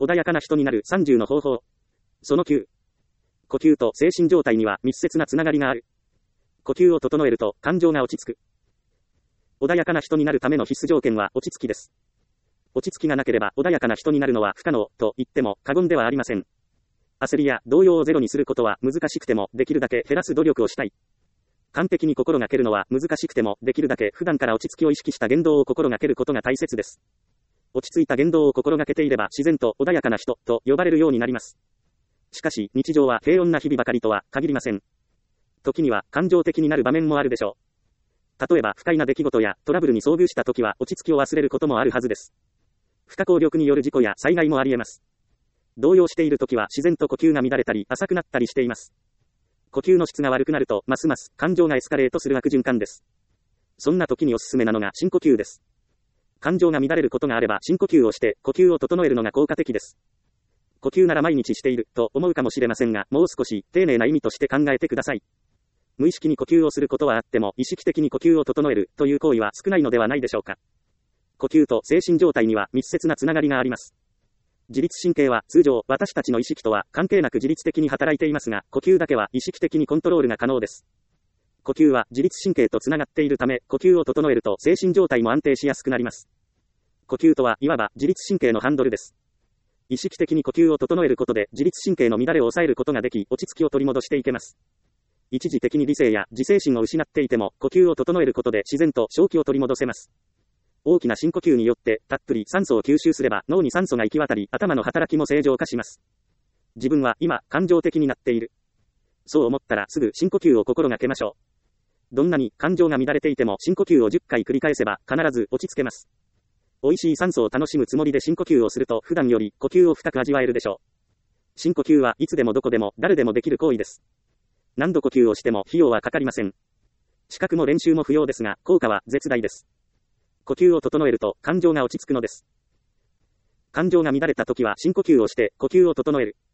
穏やかな人になる30の方法。その9。呼吸と精神状態には密接なつながりがある。呼吸を整えると感情が落ち着く。穏やかな人になるための必須条件は落ち着きです。落ち着きがなければ穏やかな人になるのは不可能と言っても過言ではありません。焦りや動揺をゼロにすることは難しくてもできるだけ減らす努力をしたい。完璧に心がけるのは難しくてもできるだけ普段から落ち着きを意識した言動を心がけることが大切です。落ち着いた言動を心がけていれば自然と穏やかな人と呼ばれるようになります。しかし日常は平穏な日々ばかりとは限りません。時には感情的になる場面もあるでしょう。例えば不快な出来事やトラブルに遭遇した時は落ち着きを忘れることもあるはずです。不可抗力による事故や災害もあり得ます。動揺している時は自然と呼吸が乱れたり浅くなったりしています。呼吸の質が悪くなるとますます感情がエスカレートする悪循環です。そんな時におすすめなのが深呼吸です。感情が乱れることがあれば深呼吸をして呼吸を整えるのが効果的です。呼吸なら毎日していると思うかもしれませんが、もう少し丁寧な意味として考えてください。無意識に呼吸をすることはあっても意識的に呼吸を整えるという行為は少ないのではないでしょうか。呼吸と精神状態には密接なつながりがあります。自律神経は通常私たちの意識とは関係なく自律的に働いていますが、呼吸だけは意識的にコントロールが可能です。呼吸は自律神経とつながっているため、呼吸を整えると精神状態も安定しやすくなります。呼吸とはいわば自律神経のハンドルです。意識的に呼吸を整えることで自律神経の乱れを抑えることができ、落ち着きを取り戻していけます。一時的に理性や自制心を失っていても、呼吸を整えることで自然と正気を取り戻せます。大きな深呼吸によってたっぷり酸素を吸収すれば脳に酸素が行き渡り、頭の働きも正常化します。自分は今感情的になっている。そう思ったらすぐ深呼吸を心がけましょう。どんなに感情が乱れていても深呼吸を10回繰り返せば必ず落ち着けます。美味しい酸素を楽しむつもりで深呼吸をすると普段より呼吸を深く味わえるでしょう。深呼吸はいつでもどこでも誰でもできる行為です。何度呼吸をしても費用はかかりません。資格も練習も不要ですが効果は絶大です。呼吸を整えると感情が落ち着くのです。感情が乱れた時は深呼吸をして呼吸を整える。